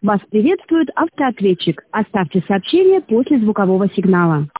Вас приветствует автоответчик. Оставьте сообщение после звукового сигнала.